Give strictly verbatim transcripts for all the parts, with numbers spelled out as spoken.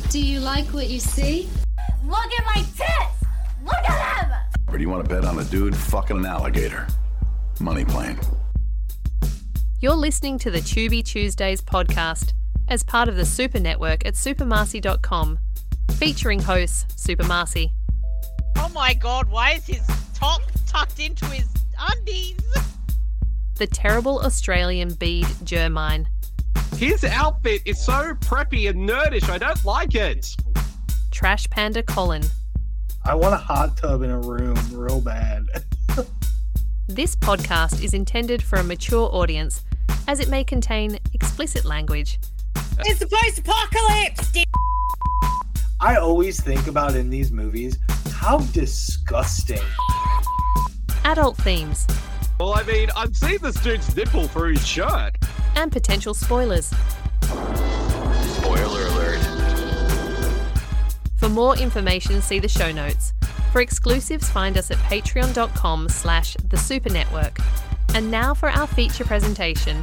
Do you like what you see? Look at my tits! Look at them! Or do you want to bet on a dude fucking an alligator? Money plane. You're listening to the Tubi Tuesdays podcast as part of the Super Network at super marcy dot com, featuring hosts Super Marcy. Oh my god, why is his top tucked into his undies? The terrible Australian Bede Jermine. His outfit is so preppy and nerdish, I don't like it. Trash Panda Colin. I want a hot tub in a room real bad. This podcast is intended for a mature audience as it may contain explicit language. It's the post-apocalypse! I always think about in these movies how disgusting. Adult themes. Well, I mean, I've seen this dude's nipple through his shirt. And potential spoilers. Spoiler alert. For more information, see the show notes. For exclusives, find us at patreon.com slash the Super Network. And now for our feature presentation.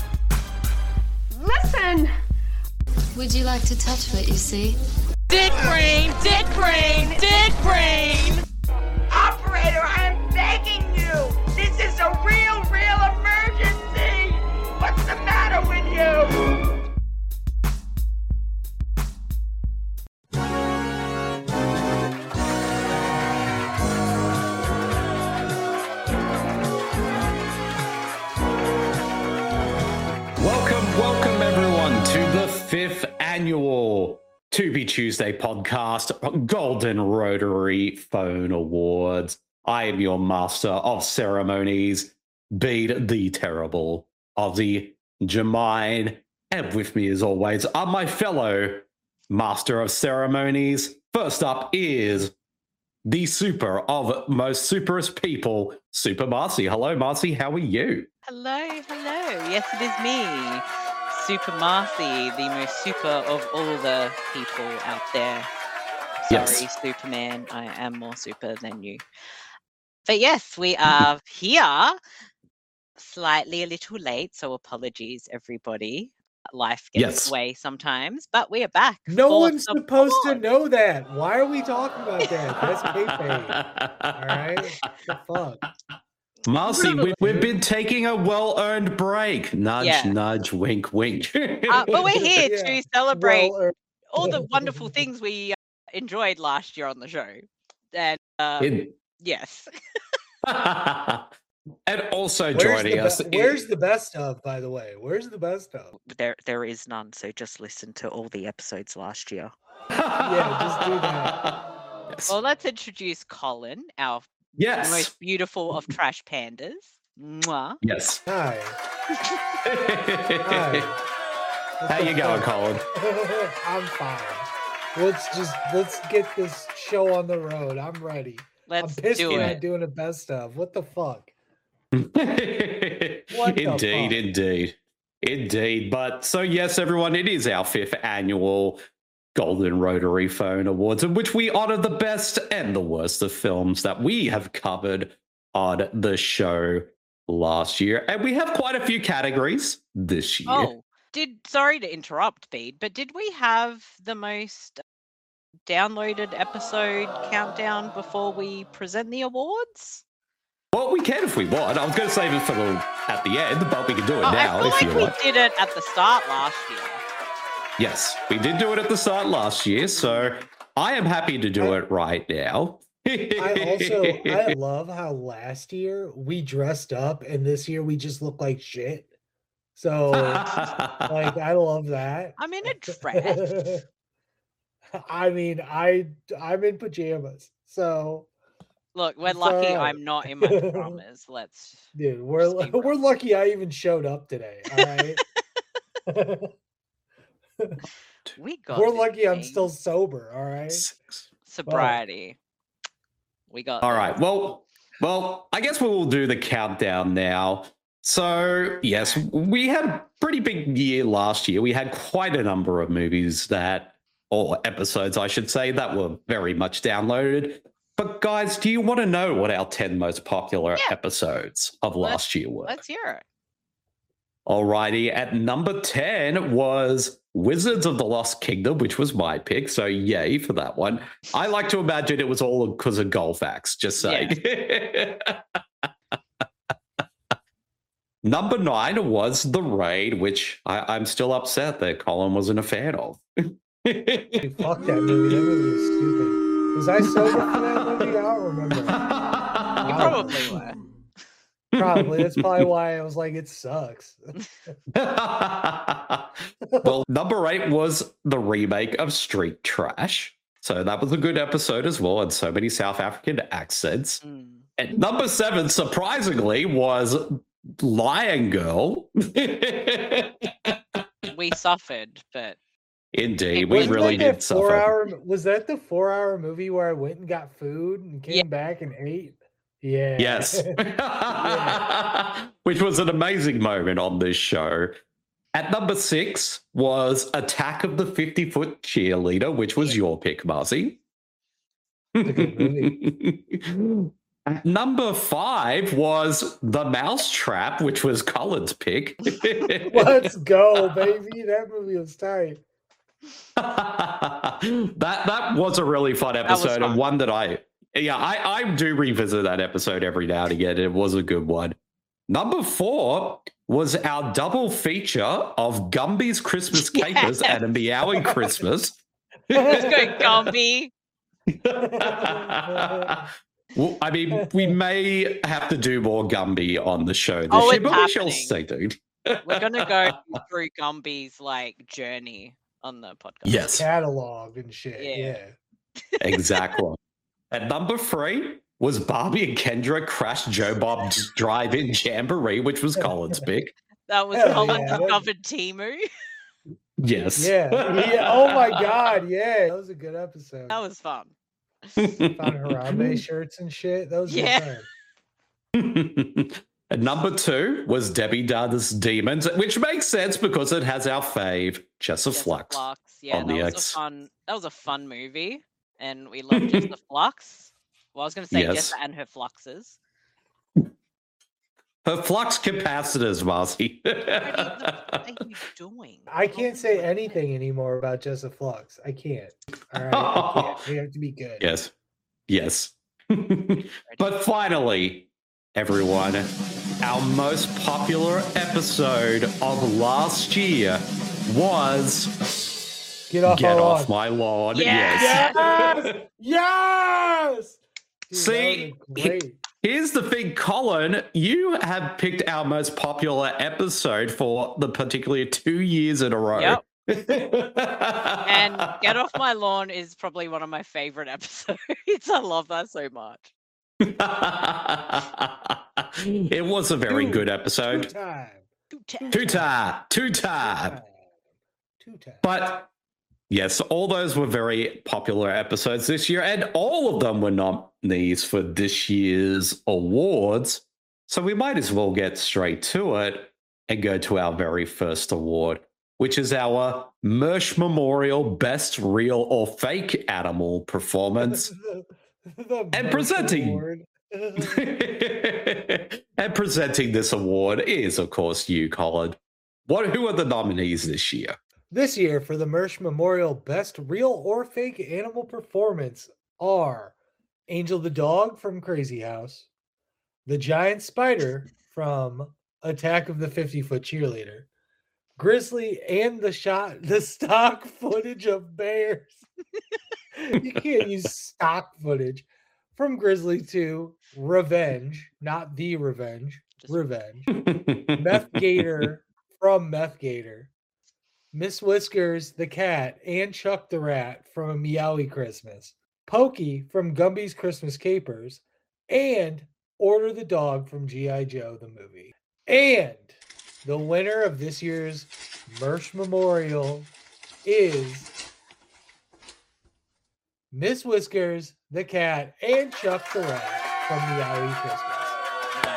Listen! Would you like to touch what you see? Dick brain! Dick brain! Dick brain! Operator, I am begging you! This is a real, real emergency! What's the matter with you? Welcome, welcome everyone to the fifth annual Tubi Tuesday podcast, Golden Rotary Phone Awards. I am your master of ceremonies, Bede the Terrible Aussie Jermine, and with me as always are my fellow master of ceremonies. First up is the super of most superest people, Super Marcy. Hello, Marcy. How are you? Hello, hello. Yes, it is me, Super Marcy, the most super of all the people out there. Sorry, Yes. Superman, I am more super than you. But yes, we are here, slightly a little late, so apologies, everybody. Life gets Yes. away sometimes, but we are back. No for one's the supposed to award. know that. Why are we talking about that? That's kayfabe. All right? The fuck? Marcy, we, we've been taking a well-earned break. Nudge, Yeah. nudge, wink, wink. Uh, but we're here Yeah. to celebrate Well, er, all the wonderful things we uh, enjoyed last year on the show. And uh, In- yes. and also where's, joining the us. be- where's the best of, by the way? Where's the best of? There, there is none. So just listen to all the episodes last year. Yeah, just do that. Yes. Well, let's introduce Colin, our yes. most beautiful of trash pandas. Mwah. Yes. Hi. How Hi. you going, Colin? I'm fine. Let's just let's get this show on the road. I'm ready. Let's I'm pissed do we're not it. doing a best of. What the fuck? indeed, fuck? indeed, indeed. But so yes, everyone, it is our fifth annual Golden Rotary Phone Awards, in which we honor the best and the worst of films that we have covered on the show last year, and we have quite a few categories this year. Oh, did sorry to interrupt, Bede, but did we have the most downloaded episode countdown before we present the awards? Well, we can if we want. I was going to save it for the at the end, but we can do it Oh, now I feel if like you we want. did it at the start last year. Yes, we did do it at the start last year, so I am happy to do I- it right now. I also I love how last year we dressed up and this year we just look like shit. So like I love that. I'm in a dress. I mean, I I'm in pajamas. So Look, we're It's lucky alright. I'm not in my pajamas. Let's. dude, we're Stay we're real. lucky I even showed up today. All right. We got. We're this lucky I'm thing. still sober. All right. sobriety. We got. All this. right. Well, well, I guess we will do the countdown now. So, yes, we had a pretty big year last year. We had quite a number of movies that, or episodes, I should say, that were very much downloaded. But guys, do you want to know what our ten most popular Yeah. episodes of last Let's- year were? Let's hear it. Alrighty, at number ten was Wizards of the Lost Kingdom, which was my pick. So yay for that one. I like to imagine it was all because of Golfax, just saying. Yeah. Number nine was The Raid, which I, I'm still upset that Colin wasn't a fan of. Dude, fuck that movie. That movie was stupid. Was I sober for that movie? I don't remember. You probably were. Probably. That's probably why I was like, it sucks. Well, number eight was the remake of Street Trash. So that was a good episode as well, and so many South African accents. Mm. And number seven, surprisingly, was Lion Girl. We suffered, but indeed, we really did suffer. Hour, was that the four-hour movie where I went and got food and came yeah. back and ate? Yeah. Yes. Yeah. Which was an amazing moment on this show. At number six was Attack of the fifty-Foot Cheerleader, which was your pick, Marcy. It's a good movie. At number five was The Mousetrap, which was Colin's pick. Let's go, baby. That movie was tight. that that was a really fun episode, fun. And one that I yeah, I, I do revisit that episode every now and again. It was a good one. Number four was our double feature of Gumby's Christmas Capers yes. and a Meowing Christmas. Let's go, Gumby. Well, I mean, we may have to do more Gumby on the show this oh, year, but happening. we shall stay tuned. We're going to go through Gumby's like journey on the podcast. Yes. Catalog and shit. Yeah. yeah. Exactly. At number three was Barbie and Kendra Crash Joe Bob's Drive-In Jamboree, which was Colin's pick. That was Hell Colin yeah. discovered Timu. Yes. Yeah. yeah. Oh my God. Yeah. That was a good episode. That was fun. Found Harambe shirts and shit. That was yeah. good. And number two was Debbie Does Demons, which makes sense because it has our fave, Jessa Flux. Flux. Yeah, on that the was X. a fun. That was a fun movie, and we loved Jessa Flux. Well, I was going to say Yes. Jessa and her fluxes. Her flux capacitors, Marcy. What are you doing? I can't say anything anymore about Jessa Flux. I can't. All right. I can't. We have to be good. Yes. Yes. But finally, everyone, our most popular episode of last year was Get Off, Get Our Off Lawn. My Lawn. Yes. Yes. Yes. Dude, See, that was great. Here's the thing, Colin, you have picked our most popular episode for the particularly two years in a row. Yep. And Get Off My Lawn is probably one of my favorite episodes. I love that so much. It was a very Two- good episode. Two time. Two time. Two time. Two time. But yes, all those were very popular episodes this year, and all of them were nominees for this year's awards. So we might as well get straight to it and go to our very first award, which is our Mersh Memorial Best Real or Fake Animal Performance. The- the And Mersh presenting- Award. And presenting this award is, of course, you, Colin. What? Who are the nominees this year? This year for the Mersh Memorial Best Real or Fake Animal Performance are Angel the Dog from Crazy House, the Giant Spider from Attack of the fifty-Foot Cheerleader, Grizzly and the shot the stock footage of bears. You can't use stock footage from Grizzly two, Revenge, not the Revenge, Just- Revenge. Meth Gator from Meth Gator. Miss Whiskers the cat and Chuck the rat from A Meowie Christmas, Pokey from Gumby's Christmas Capers, and Order the dog from G I. Joe the movie. And the winner of this year's Mersh Memorial is Miss Whiskers the cat and Chuck the rat from Meowie Christmas.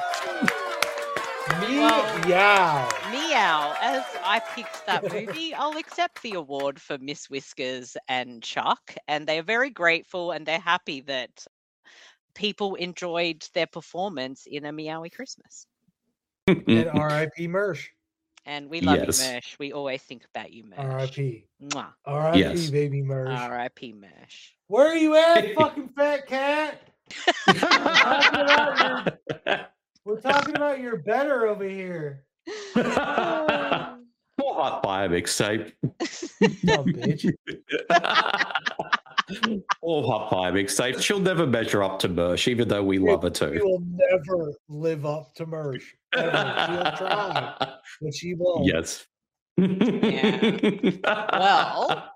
Well, Meow. Meow, as I picked that movie, I'll accept the award for Miss Whiskers and Chuck, and they're very grateful and they're happy that people enjoyed their performance in A Meowie Christmas. And R I P Mersh. And we love Yes. you, Mersh. We always think about you, Mersh. R I P. Mwah. R I P, Yes. baby Mersh. R I P, Mersh. Where are you at, fucking fat cat? We're talking about your, we're talking about your better over here. More hot fire mixtape. Dumb bitch. All hot fire mixtape. She'll never measure up to Mersh, even though we love her She too. will never live up to Mersh. Ever. She'll try, but she won't. Yes. Well,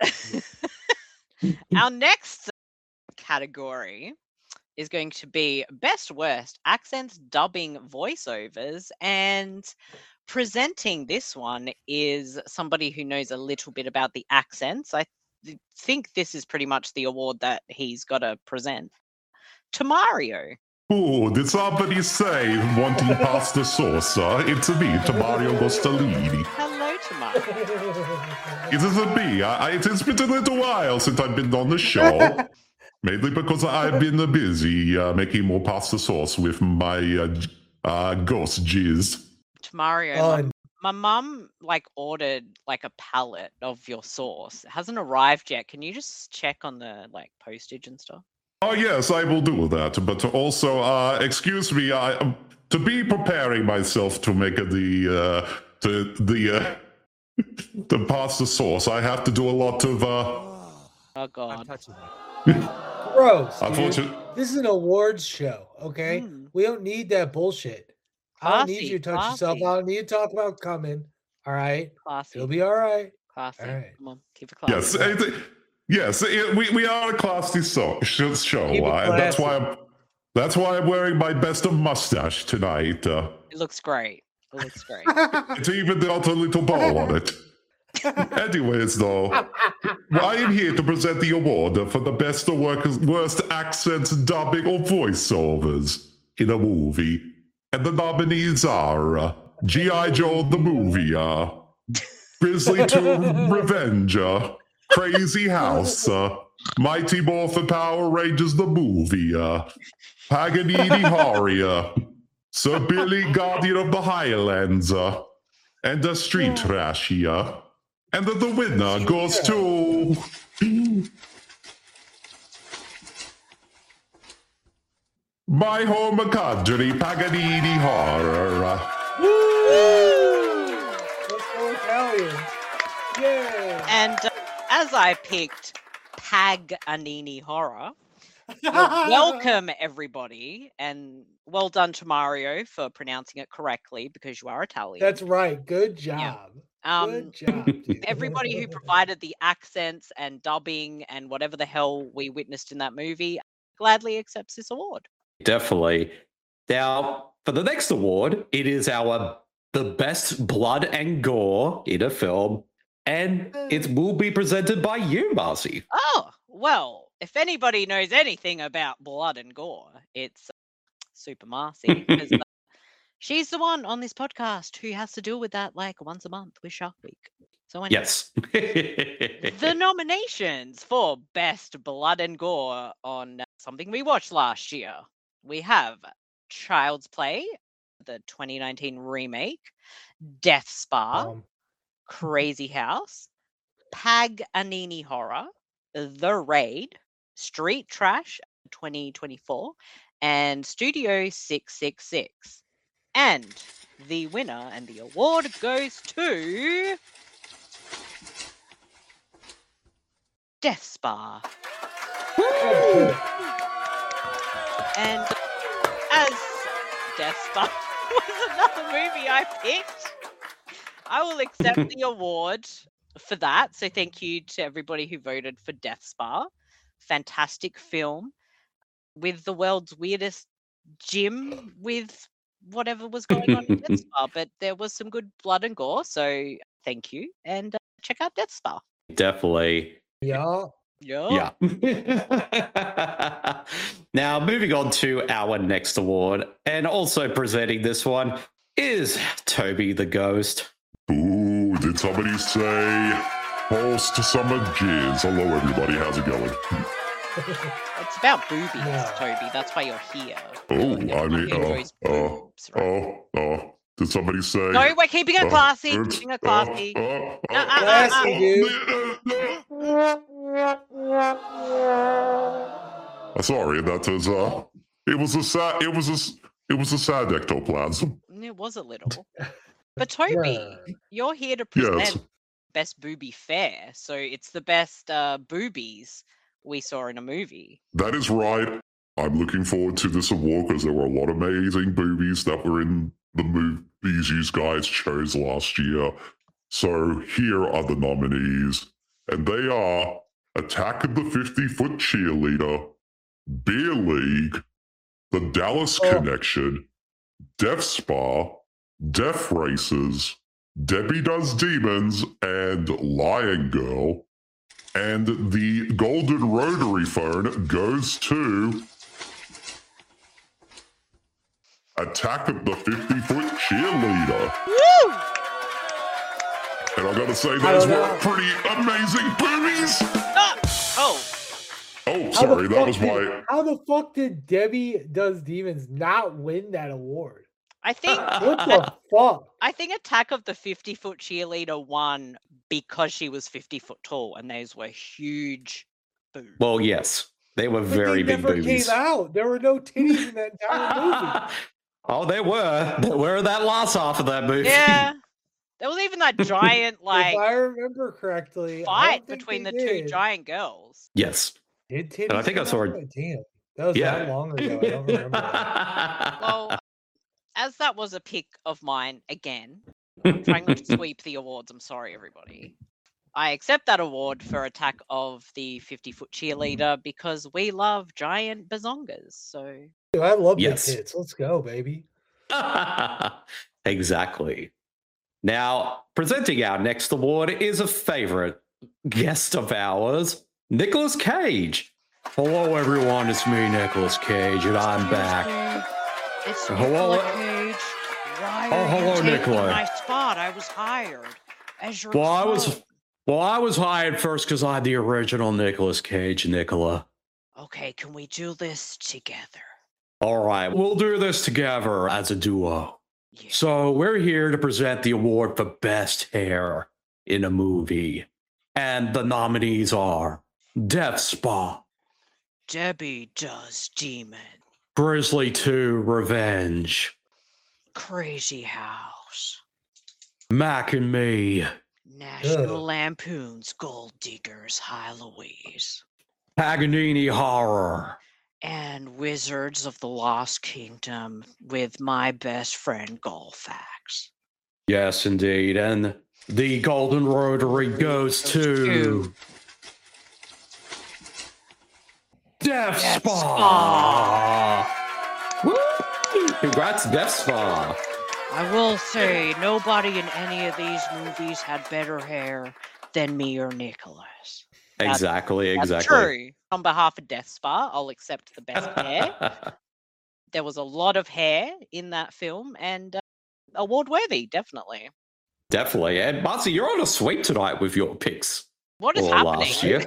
our next category is going to be best worst accents, dubbing, voiceovers, and presenting this one is somebody who knows a little bit about the accents. I th- think this is pretty much the award that he's got to present to Mario. Oh, did somebody say wanting pasta sauce? Uh, it's me, Mario Gostalini. Hello, Mario. It isn't me. I, I, it's been a little while since I've been on the show. Mainly because I've been uh, busy uh, making more pasta sauce with my uh, j- uh, ghost jizz. To Mario, Oh, my- and- my mum like ordered like a pallet of your sauce. It hasn't arrived yet. Can you just check on the like postage and stuff? Oh, yes, I will do that. But also, uh, excuse me, I, um, to be preparing myself to make uh, the, uh, the, the, uh, the pasta sauce, I have to do a lot of, uh, Oh god. Gross. Dude. unfortunately, This is an awards show, okay? Mm. We don't need that bullshit. I don't need Classy, you to touch yourself. classy. I don't need to talk about coming. All right? Classy. It'll be all right. Classy. all right. Come on, keep it classy. yes, it, yes, it, we, we are a classy so, sh- show, Keep it uh, and that's why classy. I'm, that's why I'm wearing my best of mustache tonight. Uh, It looks great. It looks great. it's even got a little bow on it. Anyways, though, I am here to present the award for the best or workers, worst accents, dubbing, or voiceovers in a movie. And the nominees are uh, G I. Joe the movie, uh, Grizzly two Revenge, uh, Crazy House, uh, Mighty Morphin Power Rangers the movie, uh, Paganini Horror, Sir Billy Guardian of the Highlands, uh, and the Street Trashy, uh, and then the winner goes to My Home Country Paganini Horror. Let's go Italians. Yeah. And uh, as I picked Paganini Horror, well, welcome everybody, and well done to Mario for pronouncing it correctly because you are Italian. That's right. Good job. um, Good job. Dude. everybody who provided the accents and dubbing and whatever the hell we witnessed in that movie gladly accepts this award. Definitely. Now, for the next award, it is our the best blood and gore in a film, and it will be presented by you, Marcy. Oh, well, if anybody knows anything about blood and gore, it's Super Marcy. 'cause, uh, she's the one on this podcast who has to deal with that like once a month with Shark Week. So anyway, Yes. the nominations for best blood and gore on uh, something we watched last year. We have Child's Play, the twenty nineteen remake, Death Spa, Um, Crazy House, Paganini Horror, The Raid, Street Trash twenty twenty-four, and Studio six six six. And the winner and the award goes to Death Spa. And as Death Spa was another movie I picked, I will accept the award for that. So thank you to everybody who voted for Death Spa. Fantastic film with the world's weirdest gym with whatever was going on in Death Spa. But there was some good blood and gore. So thank you. And uh, check out Death Spa. Definitely. yeah. Yeah. Yeah. Now, moving on to our next award, and also presenting this one is Toby the Ghost. Ooh, did somebody say post summer jizz? Hello, everybody. How's it going? It's about boobies, Yeah. Toby. That's why you're here. Oh, You're I mean, who enjoys uh, uh, boobs, right? oh, oh, Did somebody say? No, we're keeping it uh, classy. it's- Keeping it classy. uh, uh, Uh, uh, uh, uh, Classy, uh. dude. uh, Sorry, that is uh, it was a sad, it was a, s- it was a sad ectoplasm. It was a little. But Toby, Bruh. you're here to present Yes. best booby fair. So it's the best uh, boobies we saw in a movie. That is right. I'm looking forward to this award because there were a lot of amazing boobies that were in the movies you guys chose last year. So here are the nominees, and they are Attack of the fifty-Foot Cheerleader, Beer League, The Dallas Oh. Connection, Death Spa, Death Races, Debbie Does Demons, and Lion Girl. And the golden rotary phone goes to Attack of the fifty-Foot Cheerleader. Woo! And I gotta say, I those don't were know. pretty amazing boobies. Ah! Oh, Oh, How the sorry, that fuck was did- my. How the fuck did Debbie Does Demons not win that award? I think What the fuck? I think Attack of the fifty-Foot Cheerleader won because she was fifty foot tall, and those were huge boobs. Well, yes, they were But very they big never boobies. came out. There were no titties in that entire movie. Oh, they were. They were that last half of that movie. Yeah, there was even that giant like if I remember correctly, I fight don't think between they the two did. giant girls. Yes. Did titties And I think I come saw out? it- Damn, that was Yeah. that long ago. I don't remember. that. Well, as that was a pick of mine again, I'm trying not to sweep the awards. I'm sorry, everybody. I accept that award for Attack of the fifty-Foot Cheerleader because we love giant bazongas. So Dude, I love Yes. big tits. Let's go, baby. Exactly. Now, presenting our next award is a favorite guest of ours, Nicolas Cage. Hello, everyone. It's me, Nicolas Cage, and I'm back. It's Hello? Nicola Cage. Why Oh, are hello, you taking Nicola. my spot? I was hired as your Well, I was clone. well, I was hired first because I'm the original Nicolas Cage, Nicola. Okay, can we do this together? All right, we'll do this together as a duo. Yeah. So we're here to present the award for best hair in a movie, and the nominees are Death Spa, Debbie Does Demon, Grizzly two Revenge, Crazy House, Mac and Me, National Ugh. Lampoon's Gold Diggers, Hi Louise, Paganini Horror, and Wizards of the Lost Kingdom with my best friend Golfax. yes, indeed, and the Golden Rotary goes to Death Death Spa. Woo! Congrats, Death Spa. I will say, nobody in any of these movies had better hair than me or Nicholas. That's- Exactly, That's exactly. true. On behalf of Death Spa, I'll accept the best hair. There was a lot of hair in that film, and uh, award worthy, definitely. Definitely. And Marcy, you're on a sweep tonight with your picks. What is Or happening? last year.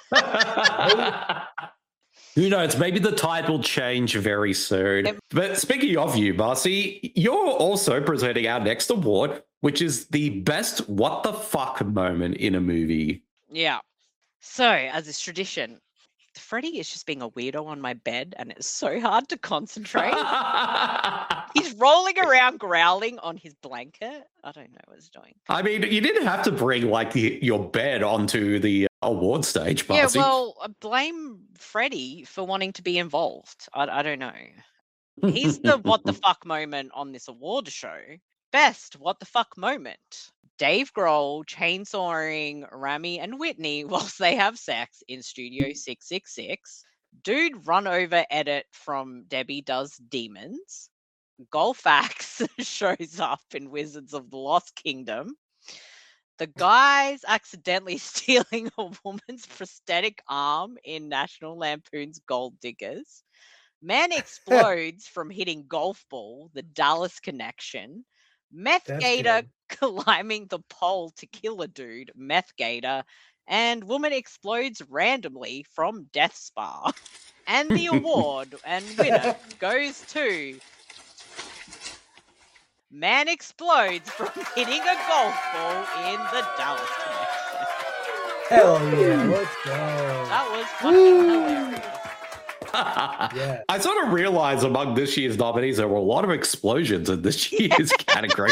Who knows? Maybe the tide will change very soon. Yep. But speaking of you, Marcy, you're also presenting our next award, which is the best what the fuck moment in a movie. Yeah. So, as is tradition, Freddie is just being a weirdo on my bed, and it's so hard to concentrate. He's rolling around growling on his blanket. I don't know what he's doing. I mean, you didn't have to bring like the, your bed onto the award stage, Marcy. Yeah, well, I blame Freddie for wanting to be involved. I, I don't know. He's the what the fuck moment on this award show. Best what the fuck moment. Dave Grohl chainsawing Rami and Whitney whilst they have sex in Studio six six six. Dude run over edit from Debbie Does Demons. Golfax shows up in Wizards of the Lost Kingdom. The guy's accidentally stealing a woman's prosthetic arm in National Lampoon's Gold Diggers. Man explodes from hitting golf ball, the Dallas Connection. Meth That's Gator good. climbing the pole to kill a dude, Meth Gator. And woman explodes randomly from Death Spa. And the award and winner goes to Man explodes from hitting a golf ball in the Dallas connection. Hell yeah, let's go. That was fucking hilarious. Yeah. I sort of realized among this year's nominees there were a lot of explosions in this year's category.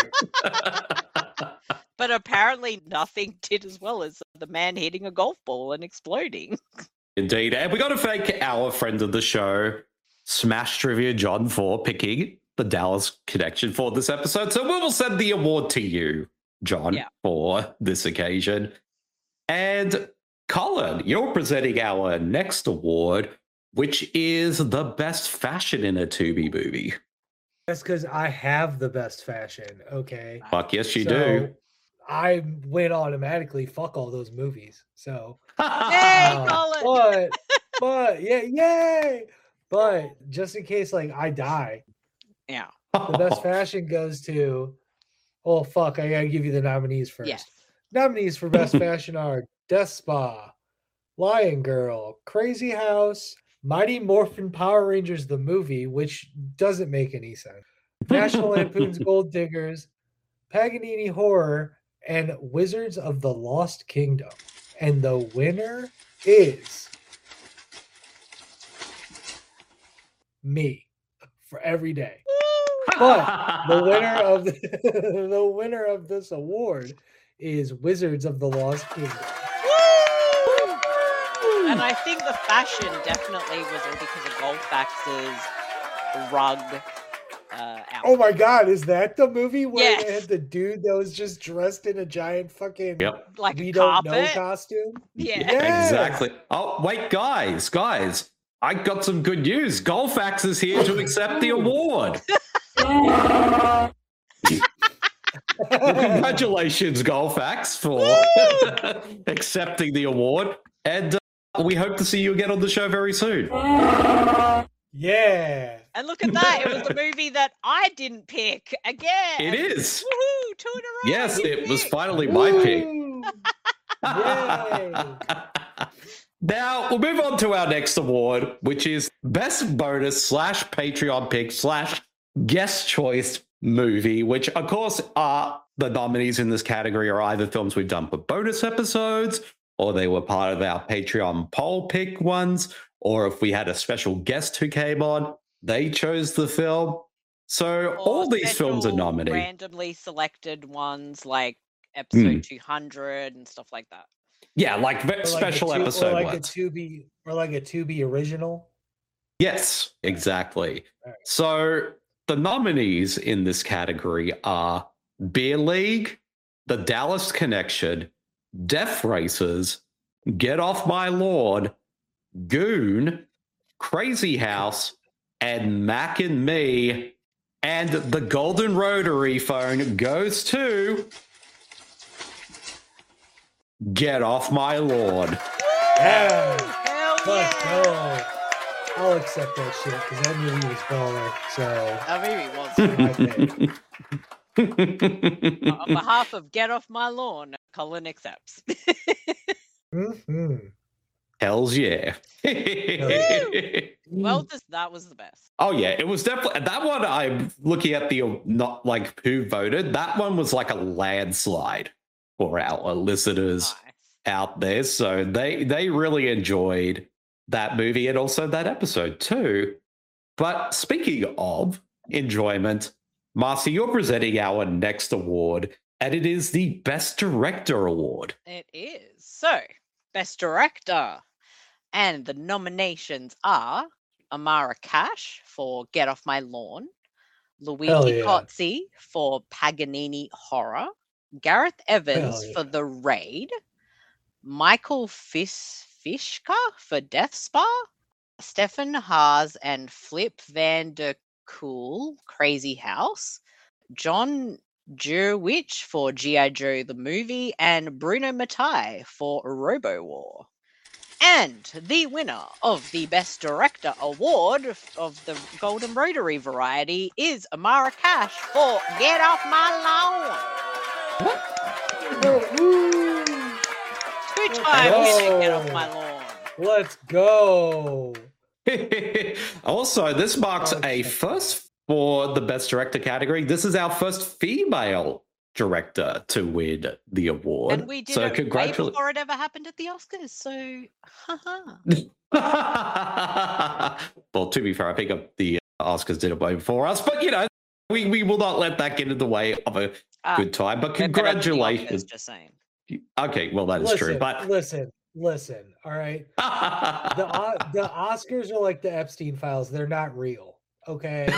But apparently nothing did as well as the man hitting a golf ball and exploding. Indeed. And we got to thank our friend of the show, Smash Trivia John, for picking the Dallas connection for this episode. So we will send the award to you, John, Yeah. for this occasion. And Colin, you're presenting our next award, which is the best fashion in a Tubi movie. That's because I have the best fashion, okay? Fuck yes, you So, do. I win automatically. Fuck all those movies. So, Yay, uh, Colin! but, but, yeah, yay! But just in case, like, I die, Yeah. the best fashion goes to. Oh fuck! I gotta give you the nominees first. Yes. Nominees for best fashion are Death Spa, Lion Girl, Crazy House, Mighty Morphin Power Rangers the movie, which doesn't make any sense. National Lampoon's Gold Diggers, Paganini Horror, and Wizards of the Lost Kingdom. And the winner is me for every day. But the winner of the, the winner of this award is Wizards of the Lost Kingdom. And I think the fashion definitely was all because of Goldfax's rug uh, outfit. Oh my god, is that the movie where Yes. they had the dude that was just dressed in a giant fucking Yep. Like we a don't know carpet. costume? Yeah. Yes. Exactly. Oh, wait, guys, guys. I got some good news. Golfax is here to accept the award. Well, congratulations, Golfax, for accepting the award. And uh, we hope to see you again on the show very soon. Yeah. And look at that. It was the movie that I didn't pick again. It is. Woohoo! Two in a row. Yes, you it was picked. finally my pick. Woo! Yay. Now, we'll move on to our next award, which is Best Bonus slash Patreon pick slash Guest Choice Movie, which, of course, are the nominees in this category are either films we've done for bonus episodes, or they were part of our Patreon poll pick ones, or if we had a special guest who came on, they chose the film. So Or all these films are special nominated. Randomly selected ones like episode Hmm. two hundred and stuff like that. Yeah, like ve- Or like a special two- episode or like ones. a to be or like a to be original. Yes, exactly. Alright. So the nominees in this category are Beer League, The Dallas Connection, Death Racers, Get Off My Lawn, Goon, Crazy House, and Mac and Me. And the Golden Rotary phone goes to Get Off My Lawn. Yeah. Hell Let's yeah! go. I'll accept that shit because that movie was baller. So That movie was. I think. On behalf of Get Off My Lawn, Colin accepts. Mhm. Hells yeah. Well, just, that was the best. Oh yeah, it was definitely that one. I'm looking at the uh, not like who voted. That one was like a landslide for our listeners Nice. out there. So they they really enjoyed that movie and also that episode too. But speaking of enjoyment, Marcy, you're presenting our next award, and it is the Best Director Award. It is. So, Best Director. And the nominations are Amara Cash for Get Off My Lawn, Luigi Hell yeah. Cozzi for Paganini Horror, Gareth Evans Hell for yeah. The Raid, Michael Fis- Fishka for Death Spa, Stefan Haas and Flip Van der Kool, Crazy House, John Jurwich for G I. Joe the Movie, and Bruno Mattei for Robo War. And the winner of the Best Director Award of the Golden Rotary variety is Amara Cash for Get Off My Lawn. Woo! Two-time winner, Get Off go. My Lawn. Let's go. Also, this marks Oh, a shit. first for the Best Director category. This is our first female director to win the award. And we did so it way congratulations. before it ever happened at the Oscars. So, haha. Well, to be fair, I think the Oscars did it way before us, but you know, we, we will not let that get in the way of a Uh, good time. But they're better than the congratulations. Oscars, just saying. Okay, well, that is listen, true. But listen, listen. All right, the O- the Oscars are like the Epstein files. They're not real. Okay.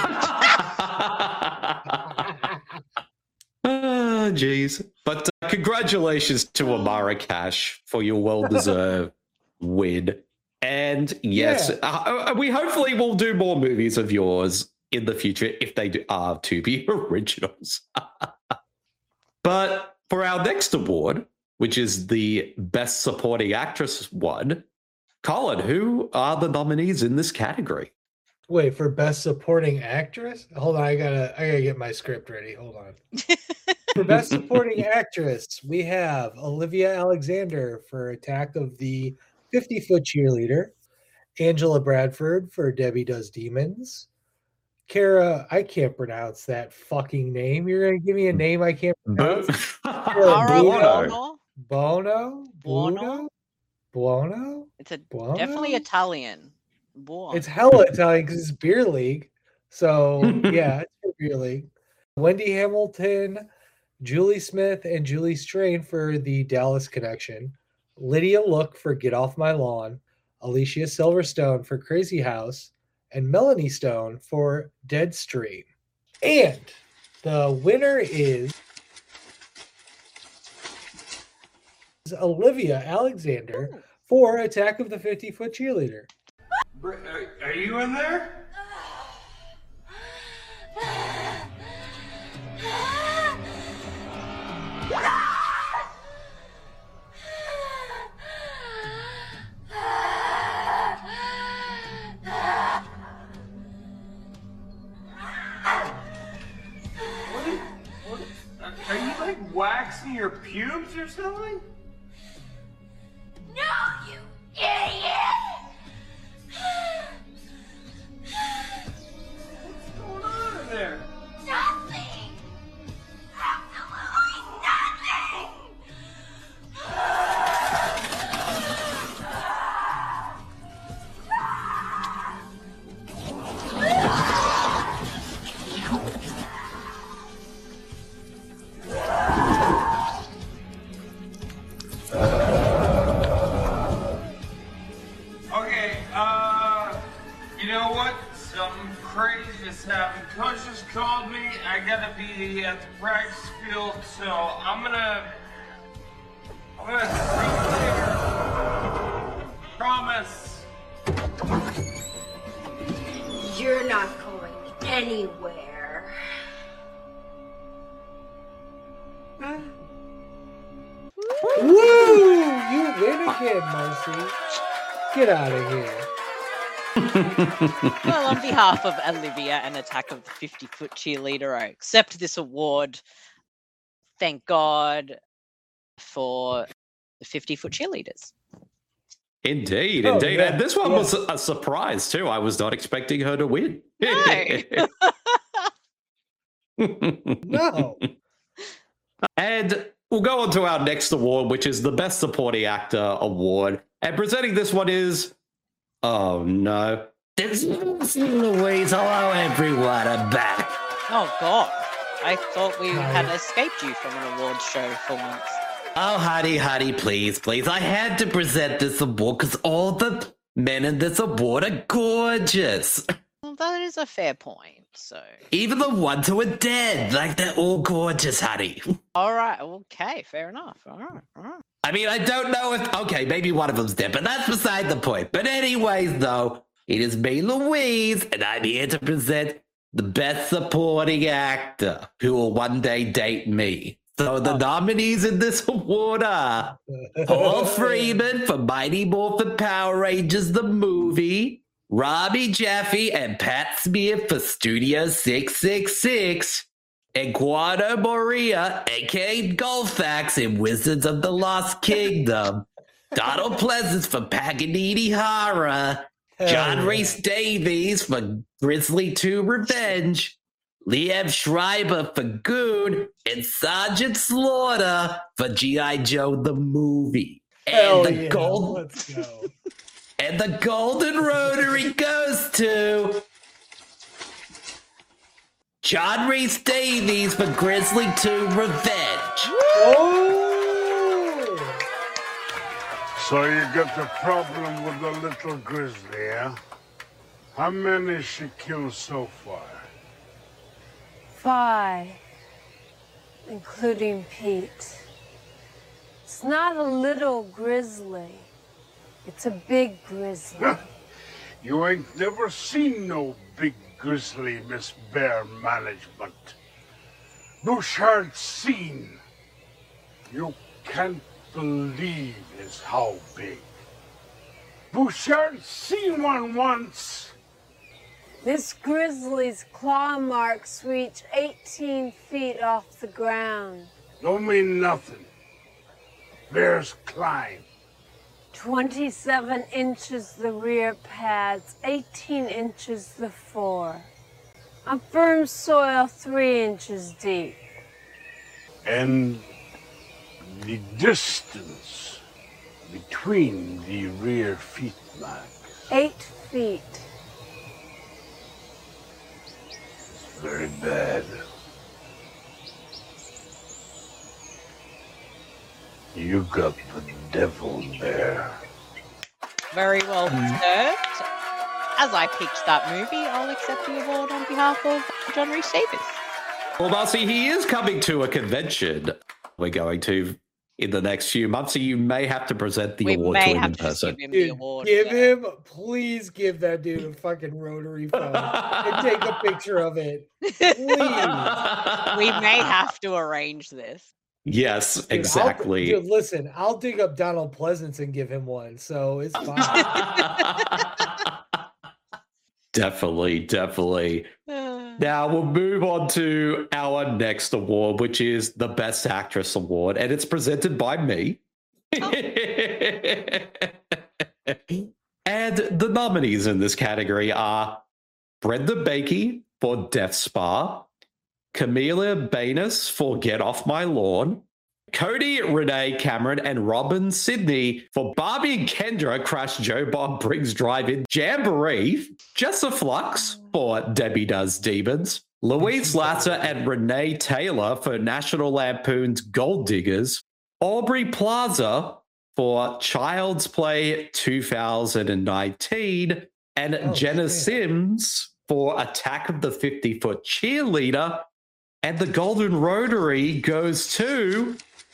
Ah, jeez. But uh, congratulations to Amara Cash for your well-deserved win. And yes, Yeah. uh, we hopefully will do more movies of yours in the future if they do, are to be originals. But for our next award, which is the Best Supporting Actress one, Colin, who are the nominees in this category? Wait, for best supporting actress? Hold on, I gotta I gotta get my script ready. Hold on. For best supporting actress, we have Olivia Alexander for Attack of the fifty-Foot Cheerleader, Angela Bradford for Debbie Does Demons, Kara, I can't pronounce that fucking name. You're gonna give me a name I can't pronounce? Cara Bono? Bono? Bono? Buono? Buono? Buono? It's a Buono? definitely Italian. Buono. It's hella Italian because it's beer league. So yeah, it's for beer league. Wendy Hamilton, Julie Smith, and Julie Strain for the Dallas Connection. Lydia Look for Get Off My Lawn. Alicia Silverstone for Crazy House. And Melanie Stone for Deadstream. And the winner is Olivia Alexander for Attack of the fifty-Foot Cheerleader. Are you in there? What is, what is, are you like waxing your pubes or something? No, you idiot! What's going on in there? Nothing! Absolutely nothing! Okay, uh, you know what? Something crazy is happening. Coach just called me. I gotta be at the practice field, so I'm gonna. I'm gonna see you later. Promise. You're not going anywhere. Woo! You win again, Marcy. Get out of here. Well, on behalf of Olivia and Attack of the fifty-Foot Cheerleader, I accept this award. Thank God for the fifty-Foot Cheerleaders. Indeed, Oh, indeed. yeah, And this one yeah. was a surprise too. I was not expecting her to win. No. And we'll go on to our next award, which is the Best Supporting Actor Award. And presenting this one is... Oh, no. It's Louise. Hello, everyone. I'm back. Oh, God. I thought we had escaped you from an awards show for once. Oh, honey, honey, please, please. I had to present this award because all the men in this award are gorgeous. Well, that is a fair point, so... Even the ones who are dead. Like, they're all gorgeous, honey. All right, okay, fair enough. All right, all right. I mean, I don't know if... Okay, maybe one of them's dead, but that's beside the point. But anyways, though, it is me, Louise, and I'm here to present the Best Supporting Actor who will one day date me. So the nominees in this award are Paul Freeman for Mighty Morphin Power Rangers the movie, Robbie Jaffe and Pat Smear for Studio six six six, Eduardo Moria, aka Golfax in Wizards of the Lost Kingdom, Donald Pleasance for Paganini Horror, John Hell yeah. Rhys Davies for Grizzly two Revenge, Liev Schreiber for Goon, and Sergeant Slaughter for G I. Joe the movie. Hell And the yeah, gold let's go. and the Golden Rotary goes to John Rhys Davies for Grizzly two Revenge. Oh! So you got the problem with the little grizzly, yeah? How many has she killed so far? Five, including Pete. It's not a little grizzly. It's a big grizzly. You ain't never seen no big grizzly, Miss Bear Management. Bouchard seen. You can't believe is how big. Bouchard seen one once. This grizzly's claw marks reach eighteen feet off the ground. Don't mean nothing. Bears climb. twenty-seven inches the rear pads, eighteen inches the fore. On firm soil, three inches deep. And the distance between the rear feet marks. Eight feet. Very bad. You got the devil there. Very well deserved. As I picked that movie, I'll accept the award on behalf of John Rhys Davies. Well, Marcy, he is coming to a convention we're going to in the next few months, so you may have to present the We award may to him have in to person. give him the Dude, award. give yeah. him, please give that dude a fucking rotary phone and take a picture of it. Please. We may have to arrange this. Yes, Dude, exactly. I'll, dude, listen, I'll dig up Donald Pleasance and give him one, so it's fine. Definitely, definitely. Now we'll move on to our next award, which is the Best Actress Award, and it's presented by me. Oh. And the nominees in this category are Brenda Bakey for Death Spa, Camila Banus for Get Off My Lawn, Cody Renee Cameron and Robin Sidney for Barbie and Kendra Crash Joe Bob Briggs Drive-In Jamboree, Jessa Flux for Debbie Does Demons, Louise Lasser and Renee Taylor for National Lampoon's Gold Diggers, Aubrey Plaza for Child's Play two thousand nineteen, and Oh, Jenna shit. Sims for Attack of the fifty-Foot Cheerleader. And the Golden Rotary goes to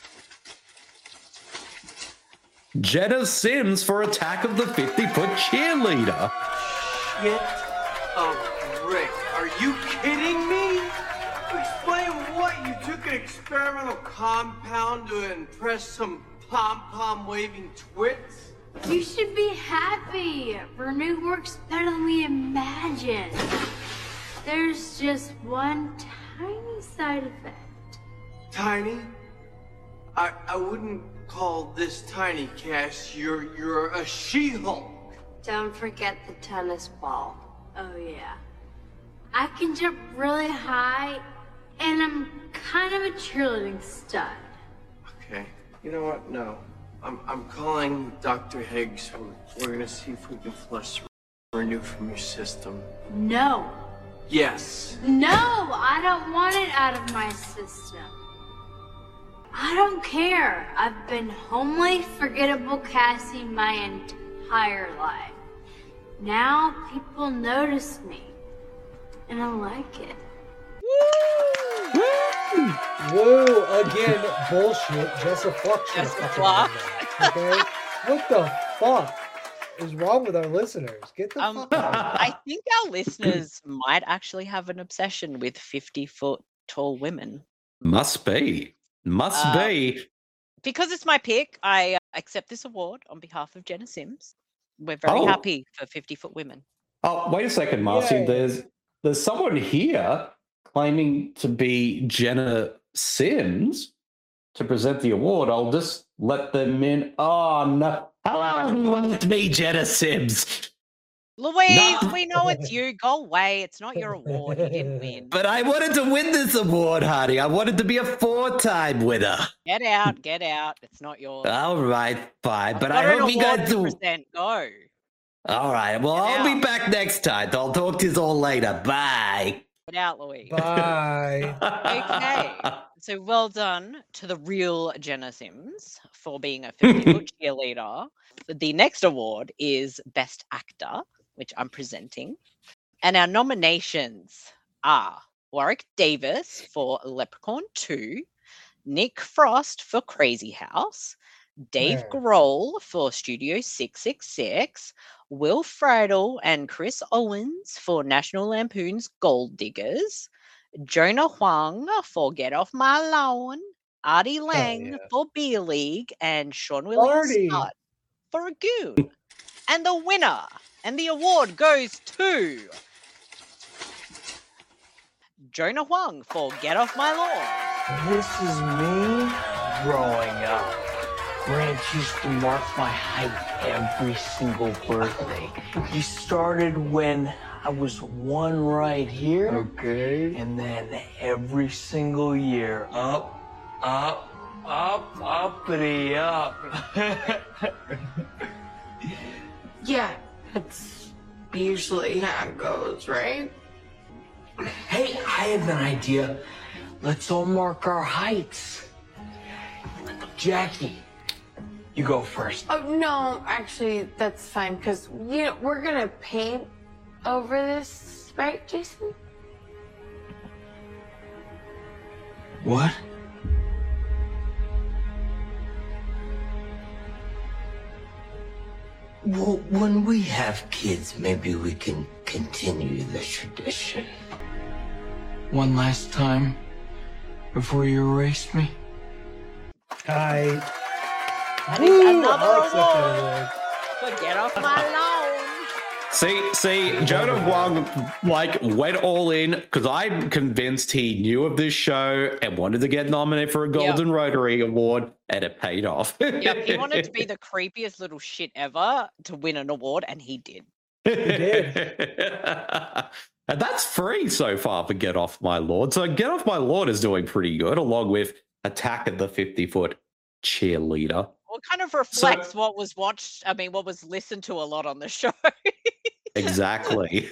Jenna Sims for Attack of the fifty-Foot Cheerleader. Shit a brick. Are you kidding me? Explain what? You took an experimental compound to impress some pom-pom waving twits? You should be happy. Renew works better than we imagined. There's just one tiny side effect. Tiny? I I wouldn't call this tiny, Cass. You're you're a She-Hulk. Don't forget the tennis ball. Oh yeah. I can jump really high, and I'm kind of a cheerleading stud. Okay. You know what? No. I'm I'm calling Doctor Higgs. We're, we're gonna see if we can flush Renew from your system. No. Yes. No, I don't want it out of my system. I don't care. I've been homely, forgettable Cassie my entire life. Now people notice me, and I like it. Woo! Again, bullshit. Jessa Flux should have Jessa fucking Flux. done that, okay? What the fuck is wrong with our listeners? Get the Um, fuck out of here. I think our listeners might actually have an obsession with fifty-foot tall women. Must be. Must Uh, be. Because it's my pick, I uh, accept this award on behalf of Jenna Sims. We're very Oh. happy for fifty-foot women. Oh, wait a second, Marcy. Yay. There's there's someone here claiming to be Jenna Sims to present the award. I'll just let them in. Oh, no. Hello, everyone. It's me, Jenna Sims. Louise, No. we know it's you. Go away. It's not your award. You didn't win. But I wanted to win this award, honey. I wanted to be a four-time winner. Get out. Get out. It's not yours. All right, fine. I've But got I an hope you award guys to do. present. Go. All right. Well, Get I'll out. be back next time. I'll talk to you all later. Bye. Get out, Louise. Bye. Okay. So well done to the real Jenna Sims for being a fifty-foot cheerleader. The next award is Best Actor, which I'm presenting. And our nominations are Warwick Davis for Leprechaun two, Nick Frost for Crazy House, Dave Yeah. Grohl for Studio six six six, Will Friedle and Chris Owens for National Lampoon's Gold Diggers, Jonah Huang for Get Off My Lawn, Artie Lang yeah. for Beer League, and Sean William Artie. Scott for A Goon. And the winner and the award goes to Jonah Huang for Get Off My Lawn. This is me growing up. Grant used to mark my height every single birthday. He started when I was one right here. Okay. And then every single year, up, up, up, uppity up. Yeah, that's usually how it goes, right? Hey, I have an idea. Let's all mark our heights. Jackie, you go first. Oh, no, actually, that's fine, because, you know, we're going to paint over this, right, Jason? What? Well, when we have kids, maybe we can continue the tradition. One last time before you erased me. Hi. That is Woo, another I'll accept that award award. for Get Off My Lawn. See, see, Jonah Huang like went all in because I'm convinced he knew of this show and wanted to get nominated for a Golden Rotary Award, and it paid off. Yep, he wanted to be the creepiest little shit ever to win an award, and he did. He did. And that's free so far for Get Off My Lord. So Get Off My Lord is doing pretty good, along with Attack of the fifty-foot Cheerleader. Well, it kind of reflects what was watched, I mean, what was listened to a lot on the show. Exactly.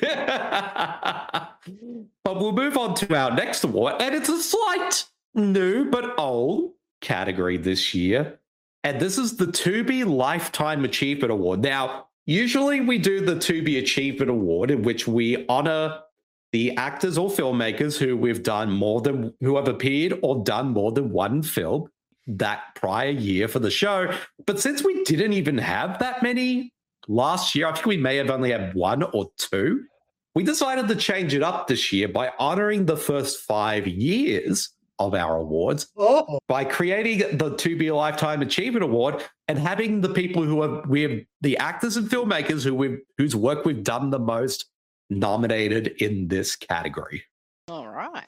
But we'll move on to our next award, and it's a slight new but old category this year. And this is the Tubi Lifetime Achievement Award. Now, usually we do the Tubi Achievement Award, in which we honor the actors or filmmakers who we've done more than, who have appeared or done more than one film that prior year for the show. But since we didn't even have that many last year, I think we may have only had one or two, we decided to change it up this year by honoring the first five years of our awards Oh. by creating the Tubi Lifetime Achievement Award and having the people who have, we have the actors and filmmakers who we've, whose work we've done the most nominated in this category. All right.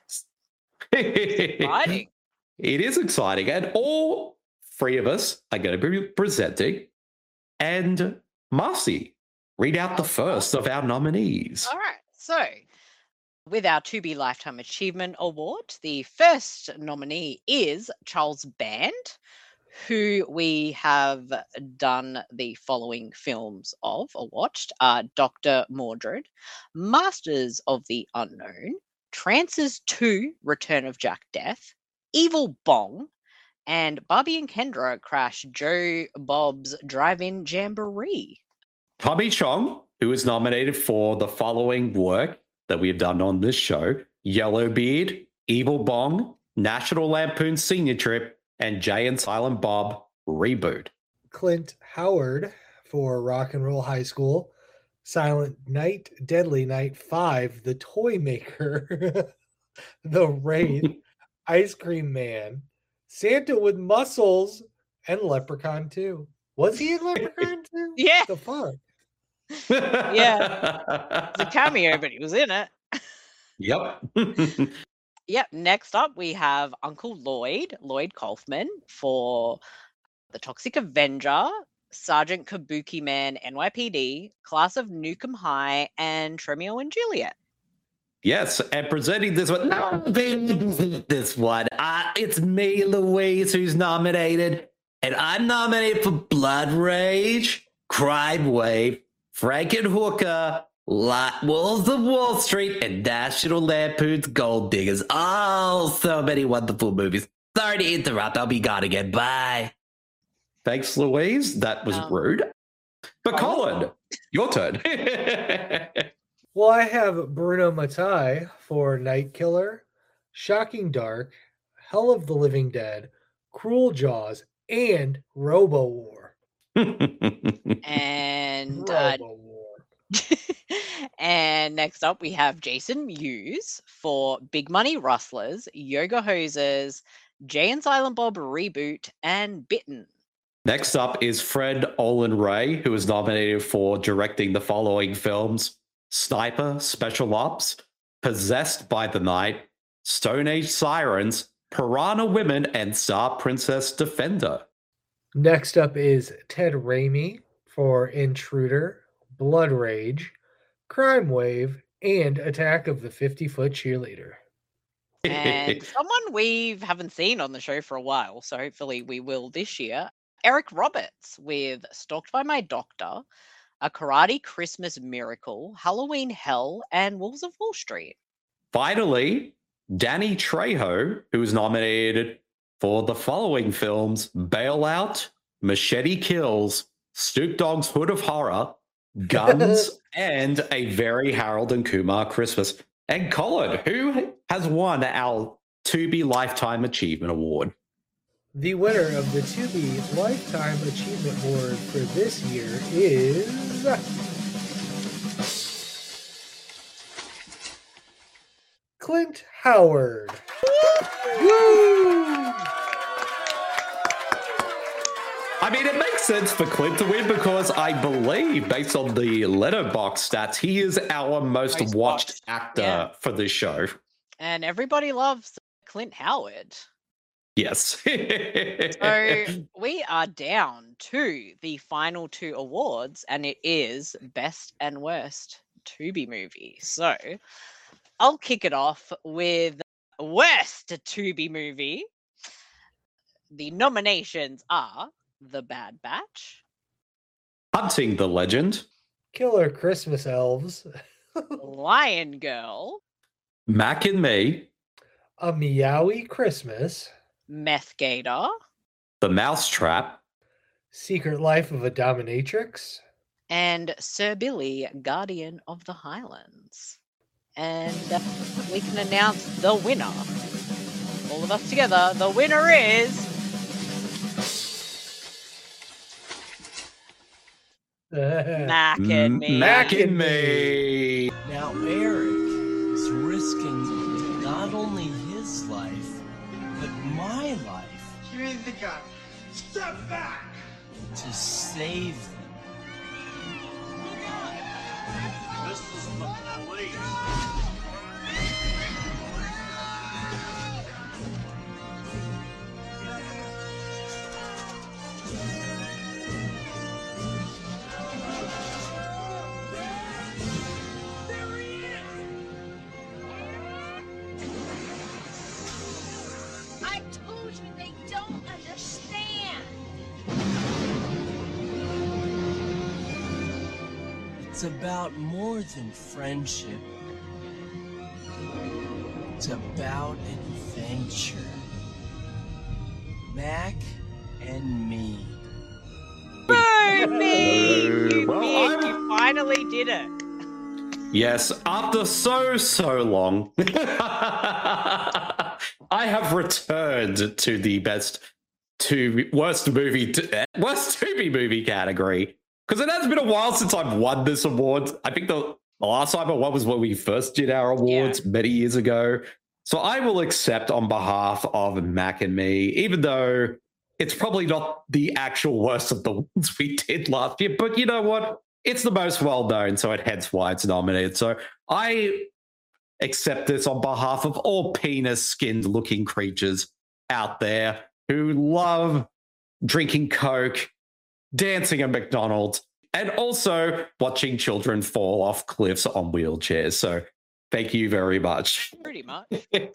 Exciting. It is exciting. And all three of us are going to be presenting. And Marcy, read out the first of our nominees. All right. So, with our Tubi Lifetime Achievement Award, the first nominee is Charles Band, who we have done the following films of or watched: uh, Doctor Mordred, Masters of the Unknown, Trances two, Return of Jack Death, Evil Bong, and Barbie and Kendra crash Joe Bob's Drive-In Jamboree. Tommy Chong, who is nominated for the following work that we have done on this show: Yellowbeard, Evil Bong, National Lampoon Senior Trip, and Jay and Silent Bob Reboot. Clint Howard for Rock and Roll High School, Silent Night, Deadly Night five, The Toy Maker, The Wraith, Ice Cream Man, Santa with Muscles, and Leprechaun two. Was he in Leprechaun two? Yeah. The fuck? Yeah. It's a cameo, but he was in it. Yep. Yep. Next up, we have Uncle Lloyd, Lloyd Kaufman, for The Toxic Avenger, Sergeant Kabuki Man N Y P D, Class of Newcomb High, and Romeo and Juliet. Yes, and presenting this one, no, this one, uh, it's me, Louise, who's nominated, and I'm nominated for Blood Rage, Crime Wave, Frankenhooker, La- Wolves of Wall Street, and National Lampoon's Gold Diggers. Oh, so many wonderful movies. Sorry to interrupt. I'll be gone again. Bye. Thanks, Louise. That was Um, rude. But oh. Colin, your turn. Well, I have Bruno Mattei for Night Killer, Shocking Dark, Hell of the Living Dead, Cruel Jaws, and Robo War. And uh, Robo War. and next up we have Jason Mewes for Big Money Rustlers, Yoga Hosers, Jay and Silent Bob Reboot, and Bitten. Next up is Fred Olen Ray, who is nominated for directing the following films: Sniper, Special Ops, Possessed by the Night, Stone Age Sirens, Piranha Women, and Star Princess Defender. Next up is Ted Raimi for Intruder, Blood Rage, Crime Wave, and Attack of the fifty-Foot Cheerleader. And someone we haven't seen on the show for a while, so hopefully we will this year. Eric Roberts with Stalked by My Doctor, A Karate Christmas Miracle, Halloween Hell, and Wolves of Wall Street. Finally, Danny Trejo, who is nominated for the following films: Bailout, Machete Kills, Snoop Dogg's Hood of Horror, Guns, and A Very Harold and Kumar Christmas. And Colin, who has won our Tubi Lifetime Achievement Award? The winner of the Tubi Lifetime Achievement Award for this year is Clint Howard. Woo! I mean, it makes sense for Clint to win because I believe, based on the Letterboxd stats, he is our most, Most watched watched, actor yeah. for this show. And everybody loves Clint Howard. Yes. So we are down to the final two awards, and it is Best and Worst Tubi Movie. So I'll kick it off with Worst Tubi Movie. The nominations are The Bad Batch, Hunting the Legend, Killer Christmas Elves, Lion Girl, Mac and Me, A Meowie Christmas, Meth Gator, The Mousetrap, Secret Life of a Dominatrix, and Sir Billy, Guardian of the Highlands. And uh, we can announce the winner. All of us together, the winner is Mac and Me. Mac and Me. Now Eric is risking not only his life, but my life. Give me the gun. Step back! To save them. This is the police. I told you they don't understand. It's about more than friendship. It's about adventure. Mac and me. Boo, me! You Well, big, I'm- you finally did it. Yes, after so, so long, I have returned to the best to worst movie, to, worst Tubi movie category. Because it has been a while since I've won this award. I think the, the last time I won was when we first did our awards many years ago. So I will accept on behalf of Mac and Me, even though it's probably not the actual worst of the ones we did last year. But you know what? It's the most well-known, so it hence why it's nominated. So I accept this on behalf of all penis-skinned looking creatures out there who love drinking Coke dancing at McDonald's, and also watching children fall off cliffs on wheelchairs. So thank you very much. Pretty much.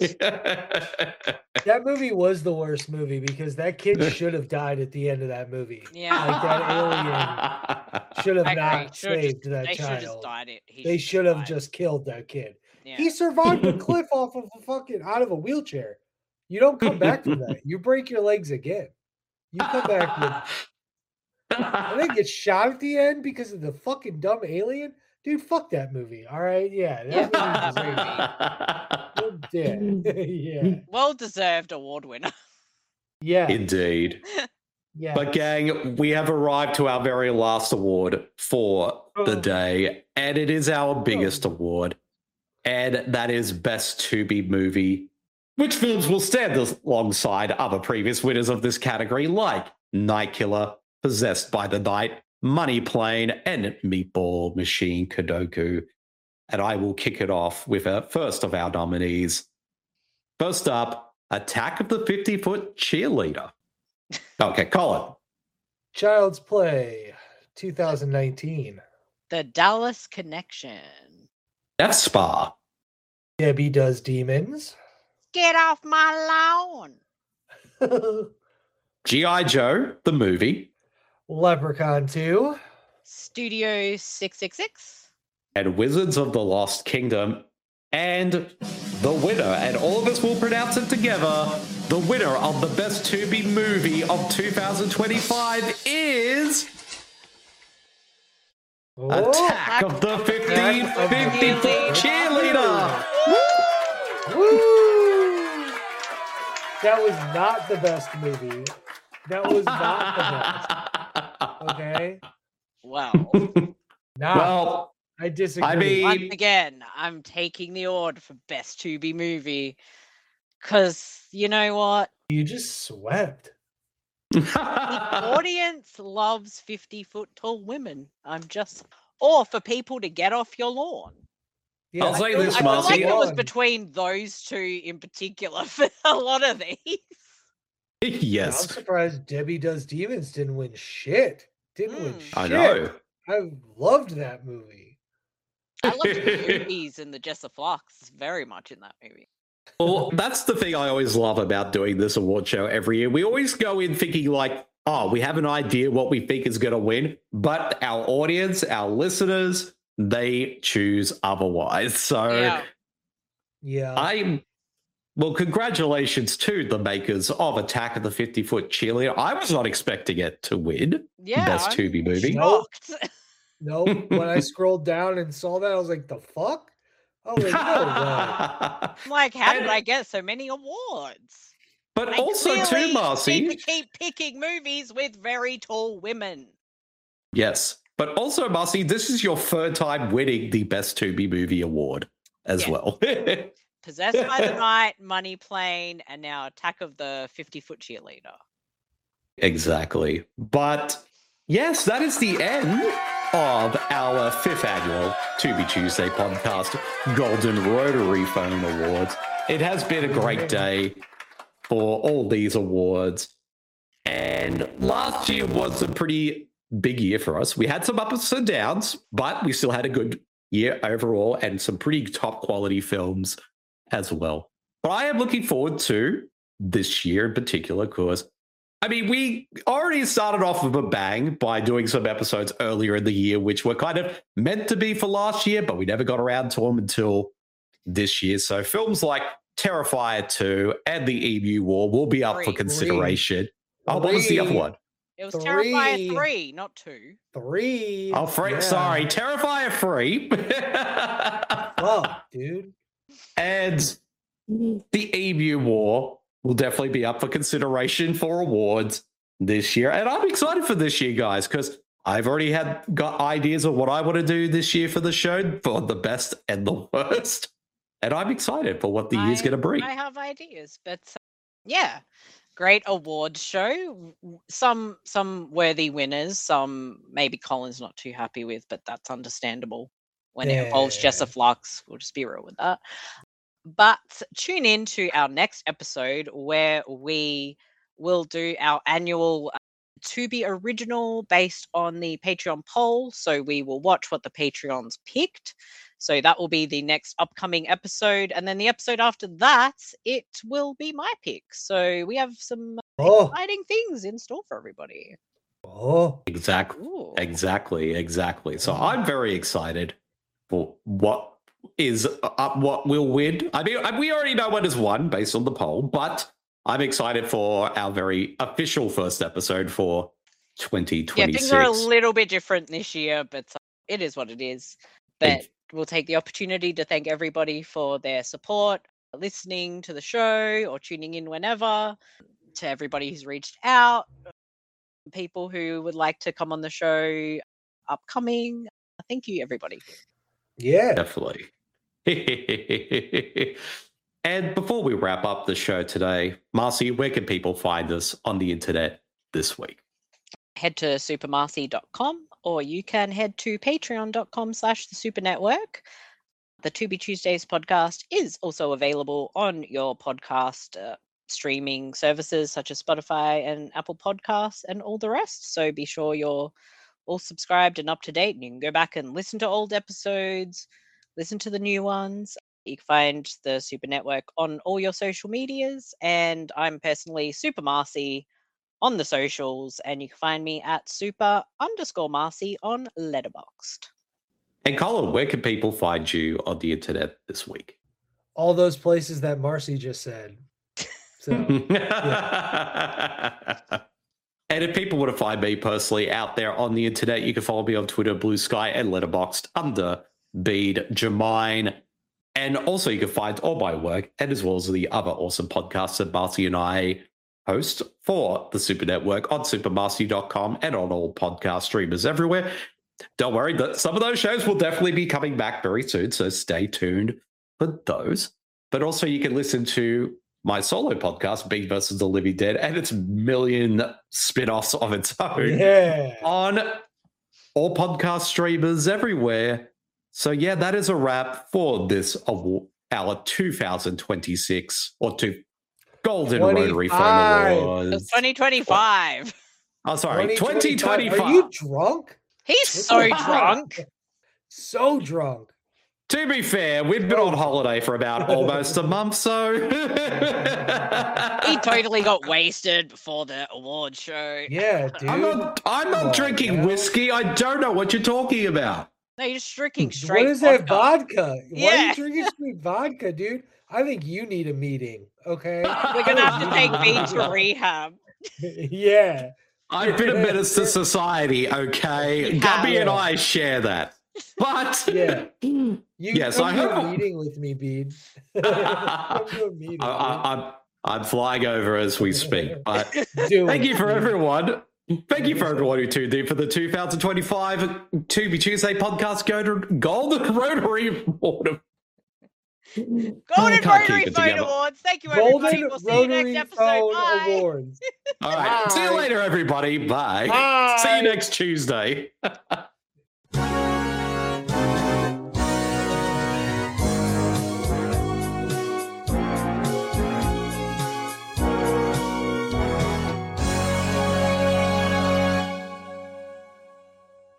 That movie was the worst movie because that kid should have died at the end of that movie. Yeah. Like that alien should have I agree. not Should've saved just- that they should've child. just died it. He They should've should have died. just killed that kid. Yeah. He survived a cliff off of a fucking out of a wheelchair. You don't come back from that. You break your legs again. You come back with and then get shot at the end because of the fucking dumb alien. Dude, fuck that movie. All right, yeah, that movie deserved it. Yeah, yeah, Well deserved award winner. yeah, Indeed. yeah. But gang, we have arrived to our very last award for the day, and it is our biggest award, and that is Best To-Be Movie, which films will stand alongside other previous winners of this category like Night Killer, Possessed by the Night, Money Plane, and Meatball Machine Kodoku. And I will kick it off with our first of our nominees. First up, Attack of the fifty-Foot Cheerleader. Okay, Colin. Child's Play, two thousand nineteen. The Dallas Connection. Death Spa. Debbie Does Demons. Get off my lawn. G I. Joe, the movie. Leprechaun two. Studio six six six. And Wizards of the Lost Kingdom. And the winner, and all of us will pronounce it together, the winner of the Best To-Be Movie of two thousand twenty-five is... Oh, Attack of the fifty-foot Cheerleader! Woo! That was not the best movie. That was not the best. Okay? Wow. Nah, Well, I disagree. I mean- Once again, I'm taking the award for Best To Be Movie. Because, you know what? You just swept. The audience loves fifty foot tall women. I'm just. Or for people to get off your lawn. Yeah, I'll say I this, I feel like Marcy. it was One. between those two in particular for a lot of these. I'm Yes, surprised Debbie Does Demons didn't win shit. Didn't win Mm. shit. I know. I loved that movie. I love the movies and the Jessa Flux very much in that movie. Well, that's the thing I always love about doing this award show every year. We always go in thinking like, oh, we have an idea what we think is going to win, but our audience, our listeners, they choose otherwise. So Yeah. Yeah. I'm, well, congratulations to the makers of Attack of the fifty-Foot Cheerleader. I was not expecting it to win Yeah. Best I'm To-Be Movie. shocked. No, when I scrolled down and saw that, I was like, the fuck? I was like, no way. But I'm like, how did And- I get so many awards? They also too, clearly Marcy. need to keep picking movies with very tall women. Yes. But also, Marcy, this is your third time winning the Best To-Be Movie award as Yeah. well. Possessed by the Night, Money Plane, and now Attack of the fifty foot Cheerleader. Exactly. But yes, that is the end of our fifth annual To Be Tuesday podcast, Golden Rotary Phone Awards. It has been a great day for all these awards. And last year was a pretty big year for us. We had some ups and downs, but we still had a good year overall and some pretty top quality films as well. But I am looking forward to this year in particular because, I mean, we already started off with a bang by doing some episodes earlier in the year, which were kind of meant to be for last year, but we never got around to them until this year. So films like Terrifier two and The Emu War will be up for Three. consideration. Oh, what was the other Three. one? It was Terrifier Three. three, not two. Three. Oh, Frank, Yeah. sorry. Terrifier three. Fuck, dude. And The Emu War will definitely be up for consideration for awards this year. And I'm excited for this year, guys, because I've already had got ideas of what I want to do this year for the show, for the best and the worst. And I'm excited for what the year's I- going to bring. I have ideas, but uh, yeah, great award show. W- Some some worthy winners. Some maybe Colin's not too happy with, but that's understandable when it involves Yeah. Jessa Flux. We'll just be real with that. But tune in to our next episode where we will do our annual to be original based on the Patreon poll. So we will watch what the Patreons picked. So that will be the next upcoming episode. And then the episode after that, it will be my pick. So we have some oh. exciting things in store for everybody. Oh, exactly. Ooh. Exactly. Exactly. So I'm very excited for what is uh, what will win. I mean, we already know what has won based on the poll, but I'm excited for our very official first episode for twenty twenty-six. Yeah, things are a little bit different this year, but it is what it is. But we'll take the opportunity to thank everybody for their support, listening to the show or tuning in whenever, to everybody who's reached out, people who would like to come on the show upcoming. Thank you, everybody. Yeah. Definitely. And before we wrap up the show today, Marcy, where can people find us on the internet this week? Head to super marcy dot com, or you can head to patreon dot com slash the super network. The To Be Tuesdays podcast is also available on your podcast uh, streaming services such as Spotify and Apple Podcasts and all the rest. So be sure you're all subscribed and up to date, and you can go back and listen to old episodes, listen to the new ones. You can find the Super Network on all your social medias, and I'm personally Super Marcy on the socials, and you can find me at super underscore Marcy on Letterboxd. And Colin, where can people find you on the internet this week? All those places that Marcy just said. So, yeah. And if people want to find me personally out there on the internet, you can follow me on Twitter, Blue Sky, and Letterboxd under Bead Jermaine. And also you can find all my work, and as well as the other awesome podcasts that Marcy and I host for the Super Network on super marcy dot com and on all podcast streamers everywhere. Don't worry, that some of those shows will definitely be coming back very soon, so stay tuned for those. But also you can listen to my solo podcast, Beat versus the Living Dead, and its million spin-offs of its own yeah. on all podcast streamers everywhere. So yeah, that is a wrap for this award, our two thousand twenty-six or two Golden Rotary Phone Awards. twenty twenty-five. Oh, sorry, twenty twenty-five. Are you drunk? He's so drunk. So drunk. To be fair, we've been on holiday for about almost a month, so he totally got wasted before the award show. Yeah, dude. I'm not, I'm not oh, drinking yeah. whiskey. I don't know what you're talking about. No, you're just drinking straight. What is vodka. that vodka? Yeah. Why are you drinking straight vodka, dude? I think you need a meeting. Okay, we're gonna have to take Bean to rehab. Yeah, I've been a menace to society. Okay, Gabby and I share that. But yeah, you yes, come I to a hope meeting with me, Bede. Come to a meeting. I, I, I'm I'm flying over as we speak. But Do thank it, you for dude. everyone. Thank you for everyone who tuned in for the two thousand twenty-five To Be Tuesday podcast Golden Rotary Award. Golden Rotary Phone Awards. Thank you, everybody. Golden We'll see you next episode. Phone Bye. Awards. All right. Bye. See you later, everybody. Bye. Bye. See you next Tuesday.